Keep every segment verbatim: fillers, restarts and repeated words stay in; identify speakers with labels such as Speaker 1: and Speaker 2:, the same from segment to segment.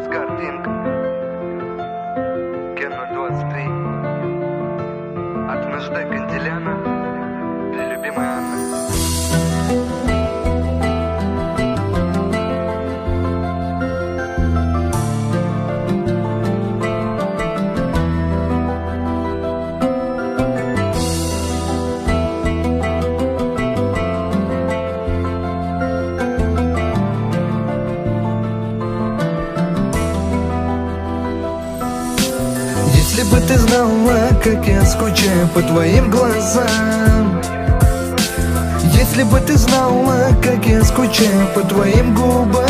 Speaker 1: картинка. Кен ноль двадцать три. От Нажде Канделяна для любимой Анны.
Speaker 2: Если бы ты знала, как я скучаю по твоим глазам, если бы ты знала, как я скучаю по твоим губам,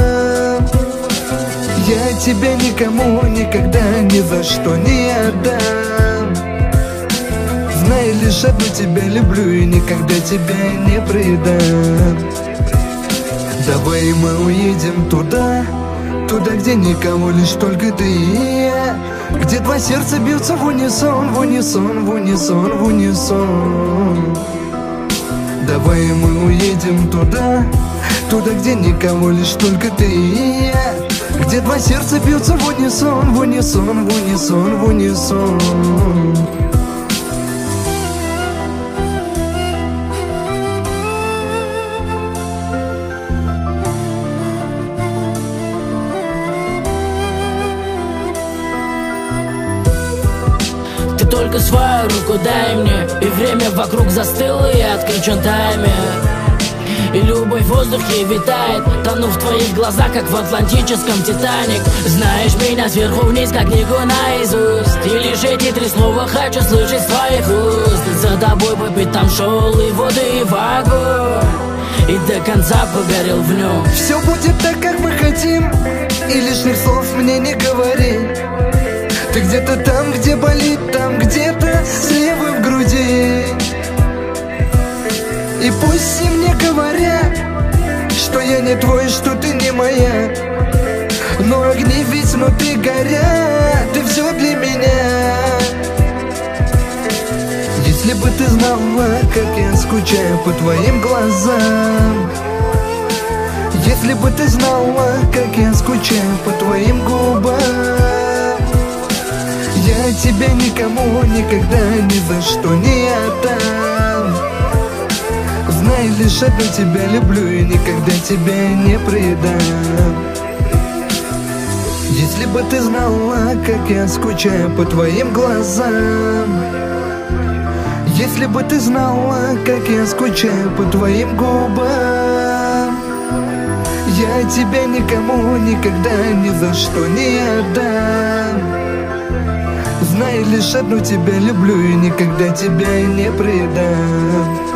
Speaker 2: я тебя никому никогда ни за что не отдам. Знай, лишь одну тебя люблю и никогда тебя не предам. Давай мы уедем туда, туда, где никого, лишь только ты и я, где два сердца бьются в унисон, в унисон, в унисон, в унисон. Давай мы уедем туда, туда, где никого, лишь только ты и я, где два сердца бьются в унисон, в унисон, в унисон, в унисон.
Speaker 3: Только свою руку дай мне, и время вокруг застыло, и отключен таймер. И любовь в воздухе витает, тону в твоих глазах, как в атлантическом Титаник. Знаешь меня сверху вниз, как книгу наизусть, и лишь эти три слова хочу слышать с твоих уст. За тобой по пятам шел и в воду, и в огонь, и до конца погорел в нем.
Speaker 2: Все будет так, как мы хотим, и лишних слов мне не говори. Ты где-то там, где болит, там где-то слева в груди. И пусть все мне говорят, что я не твой, что ты не моя, но огни ведь внутри горят, ты все для меня. Если бы ты знала, как я скучаю по твоим глазам, если бы ты знала, как я скучаю по твоим губам, я тебя никому никогда ни за что не отдам. Знай, лишь одну тебя люблю и никогда тебя не предам. Если бы ты знала, как я скучаю по твоим глазам, если бы ты знала, как я скучаю по твоим губам, я тебя никому никогда ни за что не отдам. Знай, лишь одну тебя люблю и никогда тебя не предам.